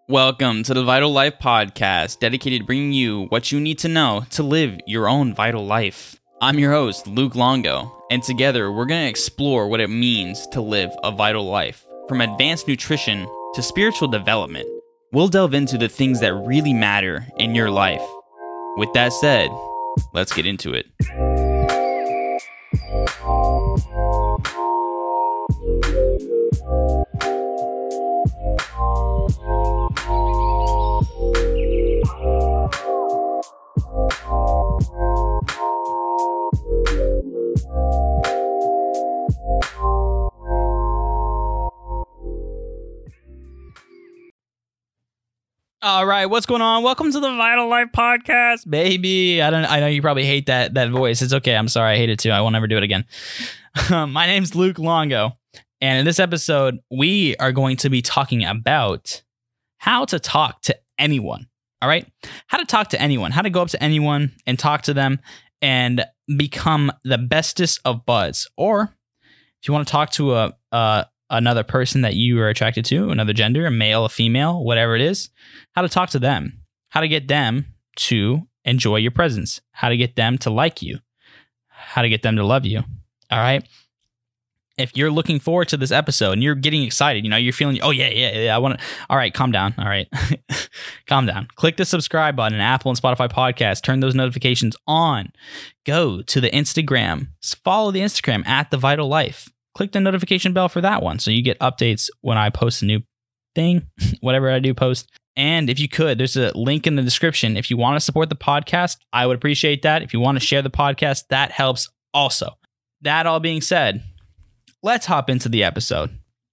Welcome to the Vital Life Podcast, dedicated to bringing you what you need to know to live your own vital life. I'm your host, Luke Longo, and together we're going to explore what it means to live a vital life, from advanced nutrition to spiritual development. We'll delve into the things that really matter in your life. With that said, let's get into it. All right, what's going on? Welcome to the Vital Life Podcast, baby. I know you probably hate that voice. It's okay. I'm sorry. I hate it too. I will never do it again. My name's Luke Longo, and in this episode, we are going to be talking about how to talk to anyone. All right, how to talk to anyone, how to go up to anyone and talk to them and become the bestest of buds. Or if you want to talk to another person that you are attracted to, another gender, a male, a female, whatever it is, how to talk to them, how to get them to enjoy your presence, how to get them to like you, how to get them to love you. All right. If you're looking forward to this episode and you're getting excited, you're feeling, oh yeah, I want to. All right, calm down. All right, calm down. Click the subscribe button in Apple and Spotify podcasts. Turn those notifications on. Go to the Instagram. Follow the Instagram at The Vital Life. Click the notification bell for that one so you get updates when I post a new thing, whatever I do post. And if you could, there's a link in the description. If you want to support the podcast, I would appreciate that. If you want to share the podcast, that helps also. That all being said, let's hop into the episode.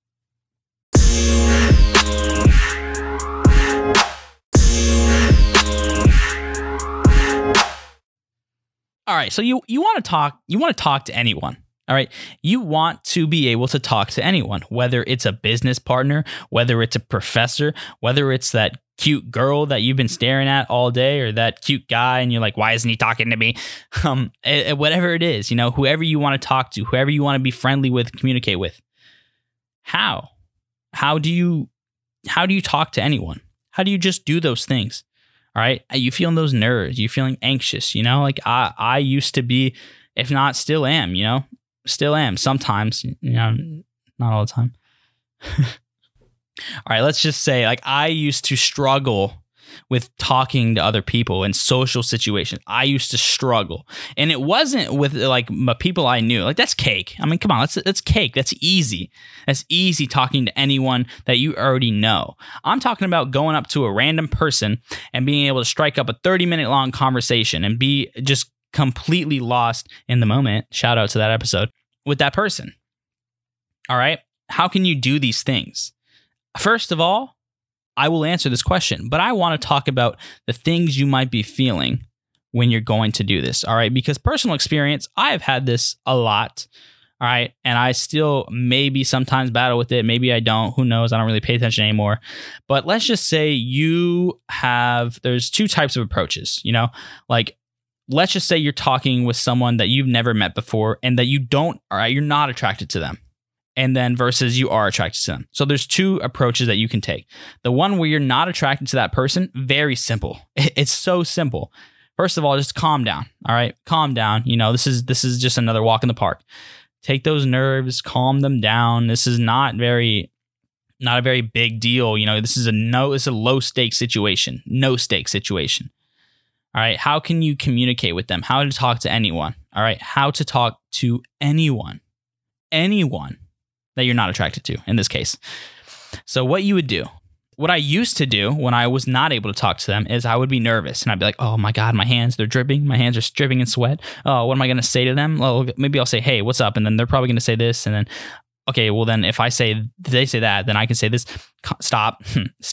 All right, so you want to talk to anyone. All right, you want to be able to talk to anyone, whether it's a business partner, whether it's a professor, whether it's that cute girl that you've been staring at all day, or that cute guy, and you're like, why isn't he talking to me? Whatever it is, whoever you want to talk to, whoever you want to be friendly with, communicate with. How do you talk to anyone? How do you just do those things? All right, you feeling those nerves? You feeling anxious? Like I used to be, if not still am. Still am sometimes, not all the time. All right, let's just say, I used to struggle with talking to other people in social situations. I used to struggle, and it wasn't with people I knew. That's cake. I mean, come on, that's cake. That's easy. That's easy talking to anyone that you already know. I'm talking about going up to a random person and being able to strike up a 30-minute long conversation and be just completely lost in the moment. Shout out to that episode with that person. All right. How can you do these things? First of all, I will answer this question, but I want to talk about the things you might be feeling when you're going to do this. All right. Because personal experience, I've had this a lot. All right. And I still maybe sometimes battle with it. Maybe I don't. Who knows? I don't really pay attention anymore. But let's just say there's two types of approaches, let's just say you're talking with someone that you've never met before and that you're not attracted to them. And then versus you are attracted to them. So there's two approaches that you can take. The one where you're not attracted to that person, very simple. It's so simple. First of all, just calm down. All right. Calm down. This is just another walk in the park. Take those nerves, calm them down. This is not a very big deal. This is a low stakes situation. No stakes situation. All right. How can you communicate with them? How to talk to anyone? All right. How to talk to anyone that you're not attracted to in this case. So what you would do, what I used to do when I was not able to talk to them is I would be nervous and I'd be like, oh my God, my hands, they're dripping. My hands are dripping in sweat. Oh, what am I going to say to them? Well, maybe I'll say, hey, what's up? And then they're probably going to say this. And then, okay, well then if they say that, then I can say this, stop.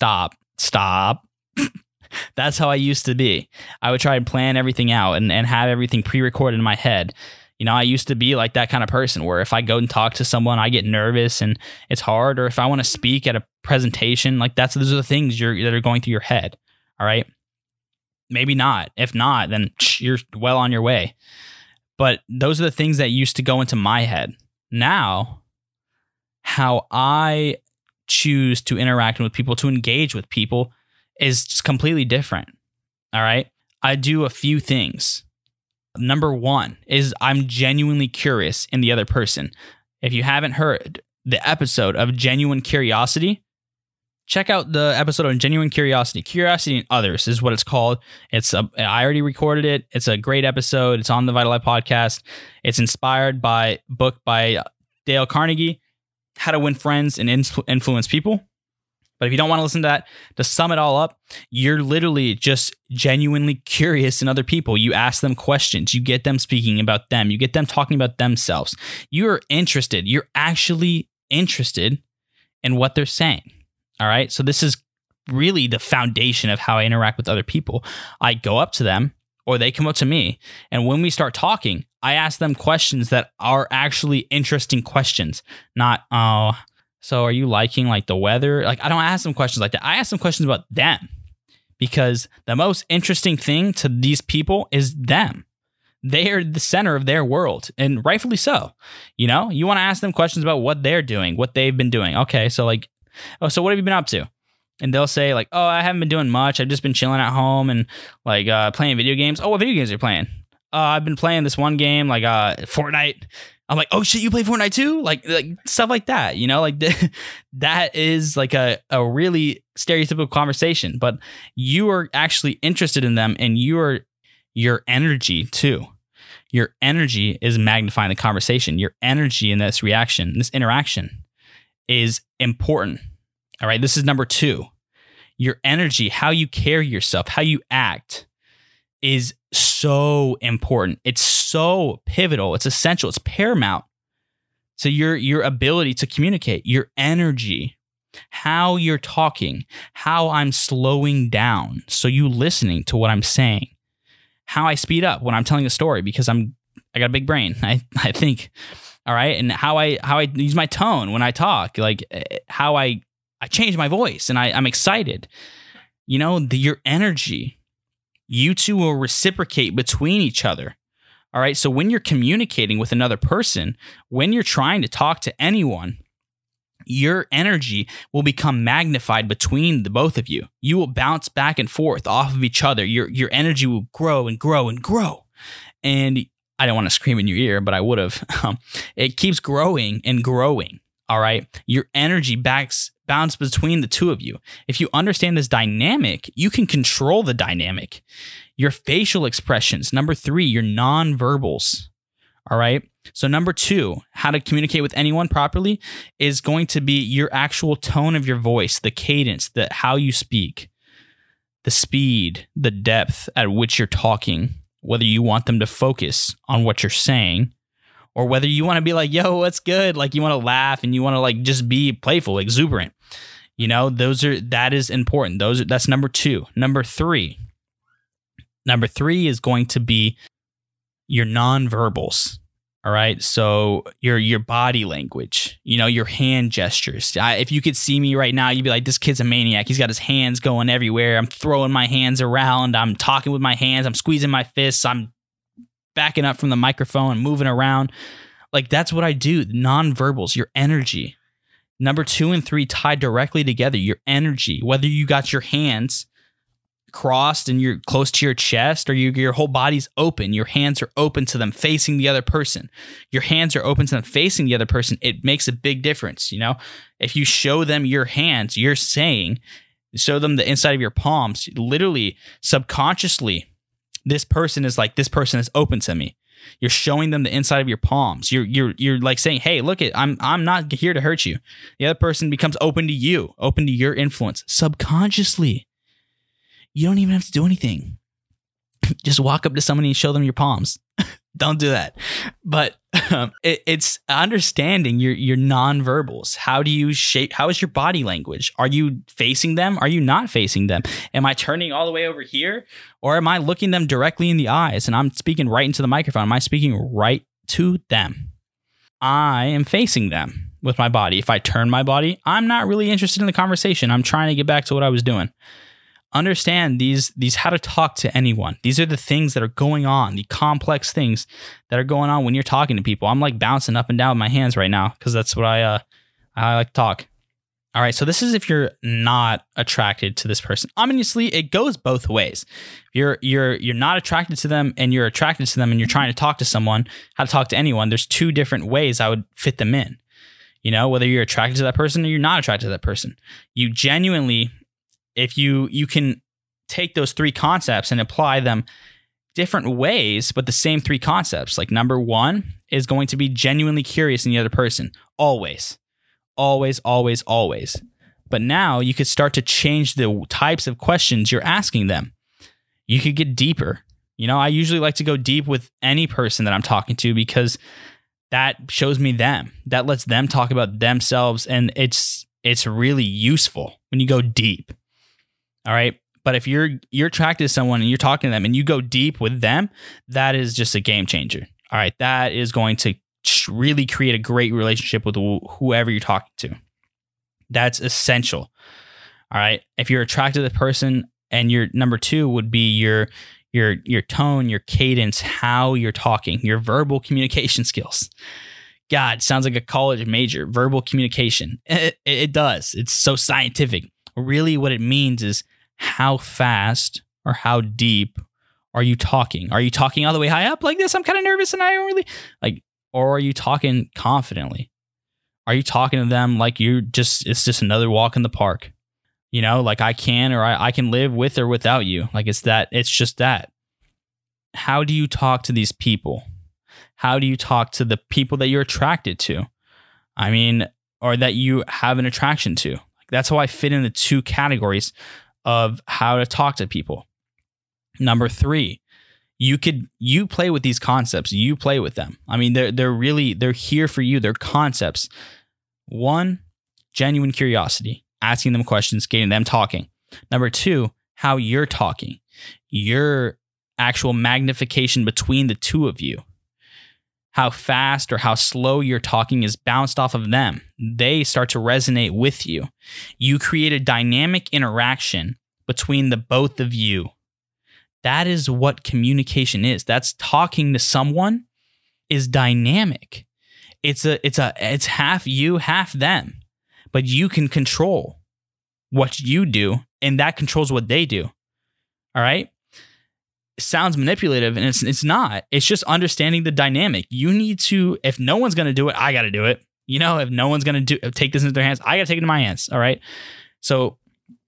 That's how I used to be. I would try and plan everything out and have everything pre-recorded in my head. I used to be like that kind of person where if I go and talk to someone, I get nervous and it's hard. Or if I want to speak at a presentation, those are the things that are going through your head. All right. Maybe not. If not, then you're well on your way. But those are the things that used to go into my head. Now, how I choose to interact with people, to engage with people, is just completely different. All right. I do a few things. Number one is I'm genuinely curious in the other person. If you haven't heard the episode of Genuine Curiosity, check out the episode on Genuine Curiosity. Curiosity in Others is what it's called. I already recorded it. It's a great episode. It's on the Vital Life podcast. It's inspired by a book by Dale Carnegie, How to Win Friends and Influence People. But if you don't want to listen to that, to sum it all up, you're literally just genuinely curious in other people. You ask them questions. You get them speaking about them. You get them talking about themselves. You're interested. You're actually interested in what they're saying. All right. So this is really the foundation of how I interact with other people. I go up to them or they come up to me. And when we start talking, I ask them questions that are actually interesting questions, not, so are you liking like the weather? Like, I don't ask them questions like that. I ask them questions about them, because the most interesting thing to these people is them. They are the center of their world, and rightfully so. You know, you want to ask them questions about what they're doing, what they've been doing. Okay, so like, oh, so what have you been up to? And they'll say like, oh, I haven't been doing much. I've just been chilling at home and like playing video games. Oh, what video games are you playing? I've been playing this one game, like Fortnite. I'm like, oh shit, you play Fortnite too? Like stuff like that, you know, like that is like a really stereotypical conversation, but you are actually interested in them, and your energy too. Your energy is magnifying the conversation. Your energy in this reaction, this interaction is important. All right. This is number 2. Your energy, how you carry yourself, how you act is so important. It's so pivotal. It's essential. It's paramount to your ability to communicate. Your energy, how you're talking, how I'm slowing down, so you listening to what I'm saying, how I speed up when I'm telling a story because I got a big brain. I think, all right, and how I use my tone when I talk, like how I change my voice and I'm excited. You know, your energy. You two will reciprocate between each other. All right. So when you're communicating with another person, when you're trying to talk to anyone, your energy will become magnified between the both of you. You will bounce back and forth off of each other. Your energy will grow and grow and grow. And I don't want to scream in your ear, but I would have. It keeps growing and growing. All right. Your energy bounce between the two of you. If you understand this dynamic, you can control the dynamic. Your facial expressions. Number 3, your nonverbals. All right. So number 2, how to communicate with anyone properly is going to be your actual tone of your voice, the cadence, how you speak, the speed, the depth at which you're talking, whether you want them to focus on what you're saying, or whether you want to be like, yo, what's good? Like you want to laugh and you want to like just be playful, exuberant. You know, that is important. That's number 2. Number 3 is going to be your nonverbals. All right. So your body language, you know, your hand gestures. If you could see me right now, you'd be like, this kid's a maniac. He's got his hands going everywhere. I'm throwing my hands around. I'm talking with my hands. I'm squeezing my fists. I'm backing up from the microphone and moving around. Like that's what I do. Nonverbals, your energy. Number 2 and 3 tied directly together. Your energy, whether you got your hands crossed and you're close to your chest, or your whole body's open. Your hands are open to them facing the other person. Your hands are open to them facing the other person. It makes a big difference. You know, if you show them your hands, you're saying, show them the inside of your palms, literally subconsciously, this person is open to me. You're showing them the inside of your palms. You're like saying, hey, look I'm not here to hurt you. The other person becomes open to you, open to your influence subconsciously. You don't even have to do anything. Just walk up to somebody and show them your palms. Don't do that. But it's understanding your nonverbals. How is your body language? Are you facing them? Are you not facing them? Am I turning all the way over here? Or am I looking them directly in the eyes and I'm speaking right into the microphone? Am I speaking right to them? I am facing them with my body. If I turn my body, I'm not really interested in the conversation. I'm trying to get back to what I was doing. Understand these how to talk to anyone. These are the things that are going on, the complex things that are going on when you're talking to people. I'm like bouncing up and down with my hands right now because that's what I like to talk. All right. So this is if you're not attracted to this person. Obviously, it goes both ways. You're not attracted to them and you're attracted to them and you're trying to talk to someone, how to talk to anyone. There's two different ways I would fit them in. You know, whether you're attracted to that person or you're not attracted to that person. You genuinely, if you can take those three concepts and apply them different ways, but the same three concepts. Like number one is going to be genuinely curious in the other person. Always. Always, always, always. But now you could start to change the types of questions you're asking them. You could get deeper. You know, I usually like to go deep with any person that I'm talking to because that shows me them. That lets them talk about themselves, and it's really useful when you go deep. All right? But if you're attracted to someone and you're talking to them and you go deep with them, that is just a game changer. All right? That is going to really create a great relationship with whoever you're talking to. That's essential. All right. If you're attracted to the person, and your number two would be your tone, your cadence, how you're talking, your verbal communication skills. God, sounds like a college major. Verbal communication. It does. It's so scientific. Really, what it means is how fast or how deep are you talking? Are you talking all the way high up like this? I'm kind of nervous and I don't really like. Or are you talking confidently? Are you talking to them like it's just another walk in the park? You know, like I can live with or without you. Like it's just that. How do you talk to these people? How do you talk to the people that you're attracted to? I mean, or that you have an attraction to. Like that's how I fit in the two categories of how to talk to people. Number three, you play with these concepts. You play with them. I mean, they're here for you. They're concepts. One, genuine curiosity, asking them questions, getting them talking. Number two, how you're talking, your actual magnification between the two of you. How fast or how slow you're talking is bounced off of them. They start to resonate with you. You create a dynamic interaction between the both of you. That is what communication is. That's talking to someone is dynamic. It's half you, half them. But you can control what you do, and that controls what they do. All right? It sounds manipulative, and it's not. It's just understanding the dynamic. You need to, if no one's going to do it, I got to do it. You know, if no one's going to take this into their hands, I got to take it into my hands. All right? So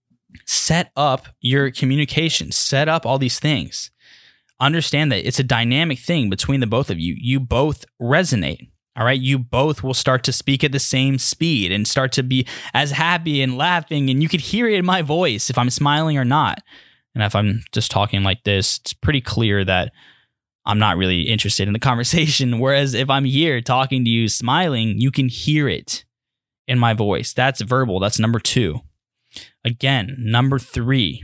set up your communication, set up all these things. Understand that it's a dynamic thing between the both of you. You both resonate. All right. You both will start to speak at the same speed and start to be as happy and laughing. And you could hear it in my voice if I'm smiling or not. And if I'm just talking like this, it's pretty clear that I'm not really interested in the conversation. Whereas if I'm here talking to you, smiling, you can hear it in my voice. That's verbal. That's number two. Again, number three,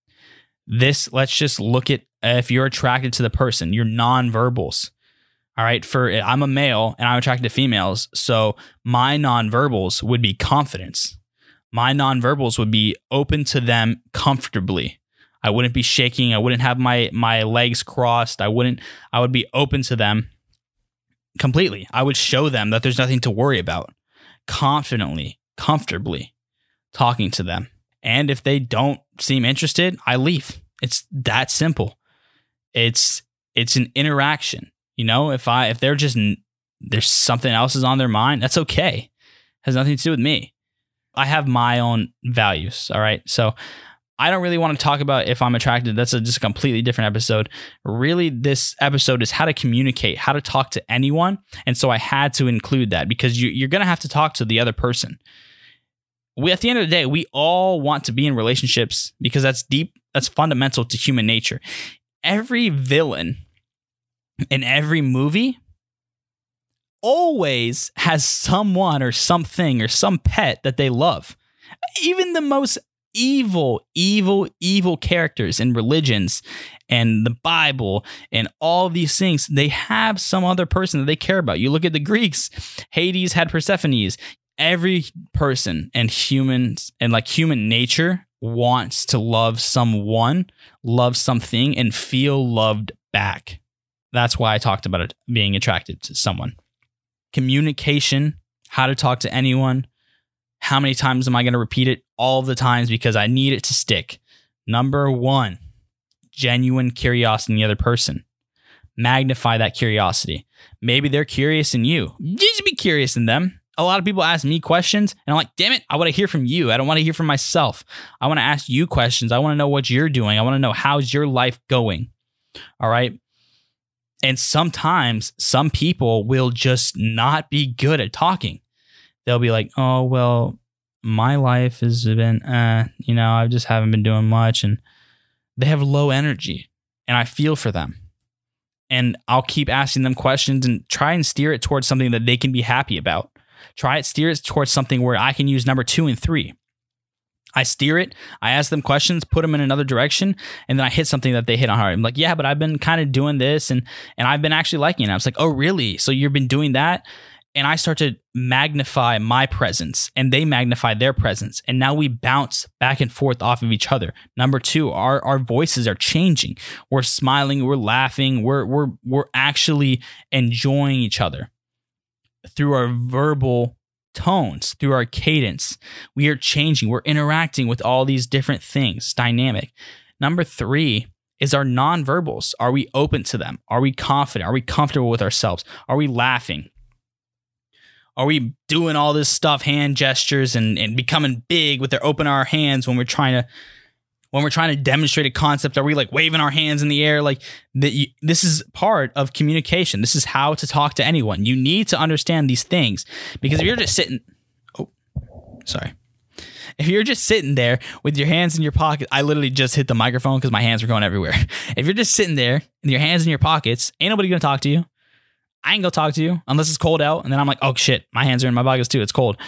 let's just look at if you're attracted to the person, your nonverbals. All right. I'm a male and I'm attracted to females. So my nonverbals would be confidence. My nonverbals would be open to them comfortably. I wouldn't be shaking. I wouldn't have my legs crossed. I would be open to them completely. I would show them that there's nothing to worry about. Confidently, comfortably talking to them. And if they don't seem interested, I leave. It's that simple. It's an interaction. You know, if they're just, there's something else is on their mind, that's okay. It has nothing to do with me. I have my own values. All right. So I don't really want to talk about if I'm attracted. That's just a completely different episode. Really, this episode is how to communicate, how to talk to anyone. And so I had to include that because you're going to have to talk to the other person. At the end of the day, we all want to be in relationships because that's deep. That's fundamental to human nature. Every villain in every movie always has someone or something or some pet that they love. Even the most evil characters in religions and the Bible and all of these things, they have some other person that they care about. You look at the Greeks, Hades had Persephones. Every person and humans and like human nature wants to love someone, love something, and feel loved back. That's why I talked about it being attracted to someone. Communication, how to talk to anyone, How many times am I going to repeat it? All the times, because I need it to stick. Number 1, genuine curiosity in the other person. Magnify that curiosity. Maybe they're curious in you. Just be curious in them. A lot of people ask me questions and I'm like, damn it, I want to hear from you. I don't want to hear from myself. I want to ask you questions. I want to know what you're doing. I want to know, how's your life going? All right. And sometimes some people will just not be good at talking. They'll be like, oh, well, my life has been, I just haven't been doing much. And they have low energy and I feel for them. And I'll keep asking them questions and try and steer it towards something that they can be happy about. Steer it towards something where I can use number 2 and 3. I steer it, I ask them questions, put them in another direction, and then I hit something that they hit on hard. I'm like, yeah, but I've been kind of doing this and I've been actually liking it. I was like, oh, really? So you've been doing that? And I start to magnify my presence and they magnify their presence. And now we bounce back and forth off of each other. Number 2, our voices are changing. We're smiling, we're laughing, we're actually enjoying each other through our verbal tones, through our cadence. We are changing. We're interacting with all these different things. Dynamic. Number 3 is our nonverbals. Are we open to them? Are we confident? Are we comfortable with ourselves? Are we laughing? Are we doing all this stuff, hand gestures and becoming big with our open our hands when we're trying to demonstrate a concept? Are we like waving our hands in the air? Like this is part of communication. This is how to talk to anyone. You need to understand these things, because if you're just sitting, if you're just sitting there with your hands in your pocket, I literally just hit the microphone because my hands were going everywhere. If you're just sitting there with your hands in your pockets, ain't nobody gonna talk to you. I ain't gonna talk to you unless it's cold out. And then I'm like, oh shit, my hands are in my pockets too. It's cold.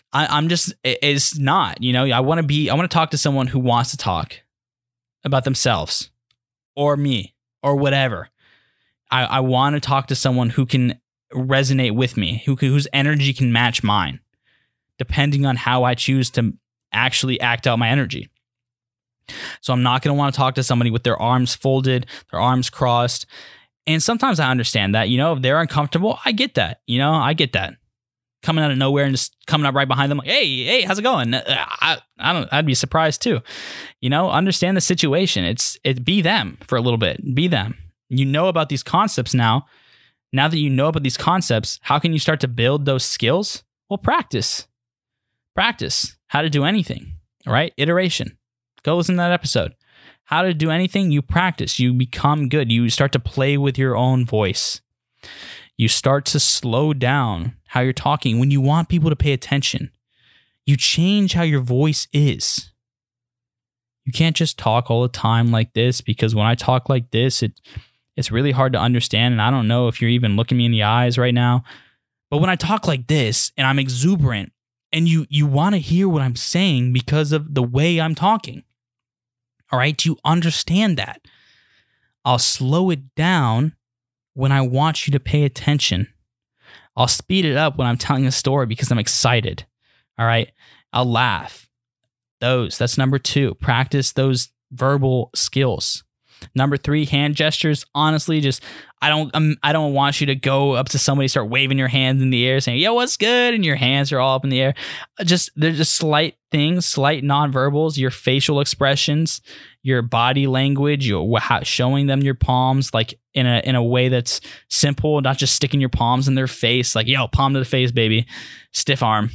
It's not, I want to talk to someone who wants to talk about themselves or me or whatever. I want to talk to someone who can resonate with me, whose energy can match mine, depending on how I choose to actually act out my energy. So I'm not going to want to talk to somebody with their arms folded, their arms crossed. And sometimes I understand that, if they're uncomfortable, I get that, I get that. Coming out of nowhere and just coming up right behind them, like, hey, how's it going? I'd be surprised too. Understand the situation. It's be them for a little bit. Be them. You know about these concepts now. Now that you know about these concepts, how can you start to build those skills? Well, practice. Practice how to do anything. All right? Iteration. Go listen to that episode. How to do anything, you practice. You become good. You start to play with your own voice. You start to slow down how you're talking when you want people to pay attention. You change how your voice is. You can't just talk all the time like this, because when I talk like this, it's really hard to understand. And I don't know if you're even looking me in the eyes right now. But when I talk like this and I'm exuberant and you want to hear what I'm saying because of the way I'm talking. All right, do you understand that? I'll slow it down when I want you to pay attention. I'll speed it up when I'm telling a story because I'm excited. All right, I'll laugh. That's number 2. Practice those verbal skills. Number 3, hand gestures. Honestly, I don't want you to go up to somebody, start waving your hands in the air, saying, "Yo, what's good?" and your hands are all up in the air. They're just slight things, slight nonverbals, your facial expressions, your body language, showing them your palms, like in a way that's simple, not just sticking your palms in their face, like, yo, palm to the face, baby, stiff arm.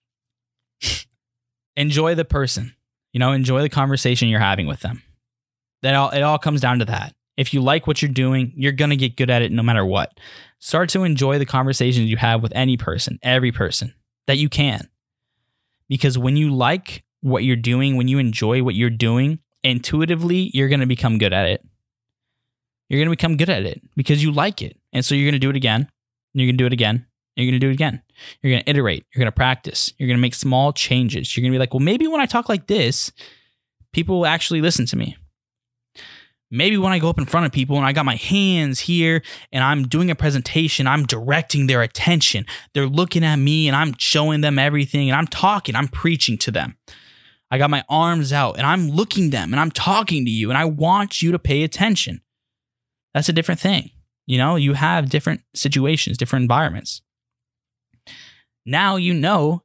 Enjoy the person, enjoy the conversation you're having with them. It all comes down to that. If you like what you're doing, you're going to get good at it no matter what. Start to enjoy the conversations you have with any person, every person that you can. Because when you like what you're doing, when you enjoy what you're doing, intuitively, you're going to become good at it. You're going to become good at it because you like it. And so you're going to do it again. You're going to do it again. You're going to do it again. You're going to iterate. You're going to practice. You're going to make small changes. You're going to be like, well, maybe when I talk like this, people will actually listen to me. Maybe when I go up in front of people and I got my hands here and I'm doing a presentation, I'm directing their attention. They're looking at me and I'm showing them everything and I'm talking, I'm preaching to them. I got my arms out and I'm looking them and I'm talking to you and I want you to pay attention. That's a different thing. You have different situations, different environments. Now you know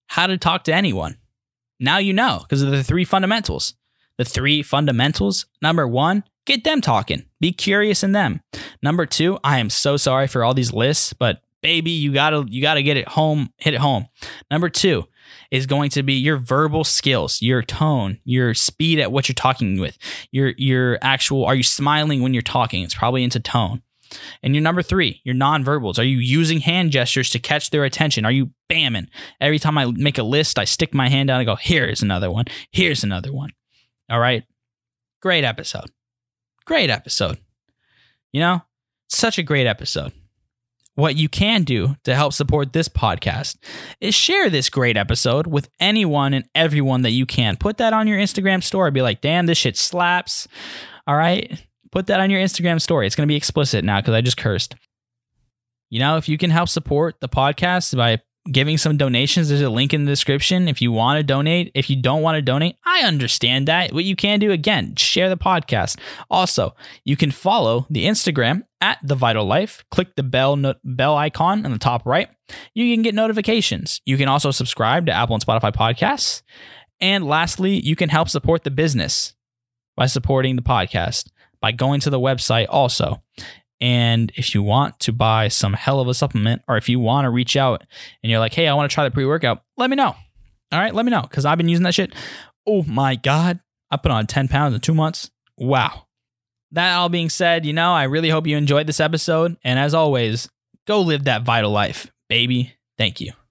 how to talk to anyone. Now you know, because of the 3 fundamentals. The 3 fundamentals. Number 1, get them talking. Be curious in them. Number 2, I am so sorry for all these lists, but baby, you gotta get it home, hit it home. Number 2 is going to be your verbal skills, your tone, your speed at what you're talking with, your actual, are you smiling when you're talking? It's probably into tone. And your number 3, your nonverbals. Are you using hand gestures to catch their attention? Are you bamming? Every time I make a list, I stick my hand out and go, here's another one. Here's another one. All right. Great episode. Great episode. You know, such a great episode. What you can do to help support this podcast is share this great episode with anyone and everyone that you can. Put that on your Instagram story. Be like, damn, this shit slaps. All right. Put that on your Instagram story. It's going to be explicit now because I just cursed. You know, if you can help support the podcast by giving some donations, there's a link in the description if you want to donate. If you don't want to donate, I understand that. What you can do, again, share the podcast. Also, you can follow the Instagram at The Vital Life. Click the bell icon on the top right. You can get notifications. You can also subscribe to Apple and Spotify podcasts. And lastly, you can help support the business by supporting the podcast by going to the website also. And if you want to buy some hell of a supplement, or if you want to reach out and you're like, hey, I want to try the pre-workout, let me know. All right, let me know, because I've been using that shit. Oh my God, I put on 10 pounds in 2 months. Wow. That all being said, you know, I really hope you enjoyed this episode. And as always, go live that vital life, baby. Thank you.